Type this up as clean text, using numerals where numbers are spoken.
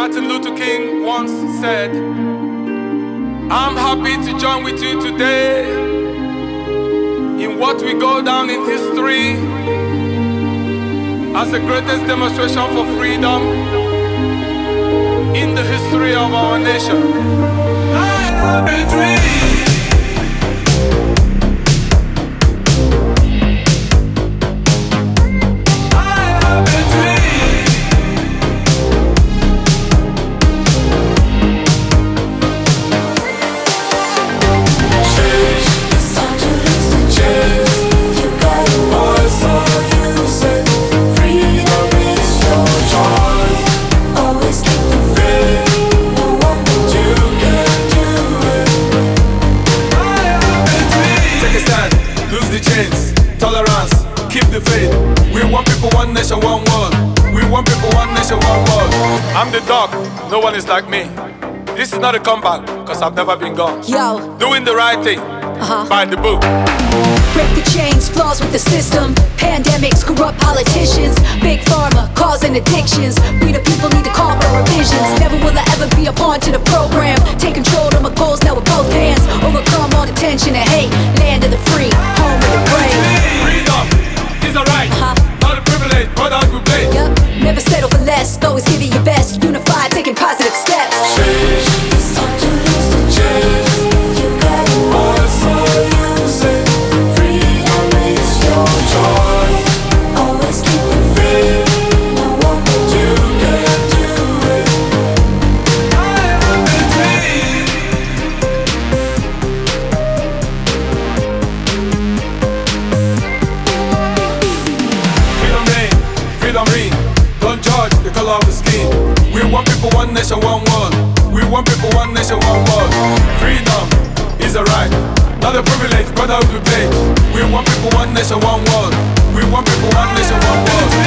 Martin Luther King once said, I'm happy to join with you today in what we go down in history as the greatest demonstration for freedom in the history of our nation. I have a dream. Tolerance, keep the faith. We want people, one nation, one world. We want people, one nation, one world. I'm the dog, no one is like me. This is not a comeback, cause I've never been gone. Yo, doing the right thing, by the book. Break the chains, flaws with the system. Pandemics, corrupt politicians. Big pharma, causing addictions. We the people need to call for revisions. Never will I ever be a pawn to the program. Take control of my goals now with both hands. Overcome all the tension and hate. Land of the free, home of the brave. Freedom is a right, not a privilege, but how we play. Yep, never settle for less. Always give it your best. Unified, taking positive steps. Change, it's time to lose the chains. You got a voice, so you say. Freedom is your choice. Always keep the faith. No one but you can do it. I have a dream. Freedom reign, freedom ring. Don't judge the color of the skin. We want people, one nation, one world. We want people, one nation, one world. Freedom is a right, not a privilege, brotherhood we pledge. We want people, one nation, one world. We want people, one nation, one world.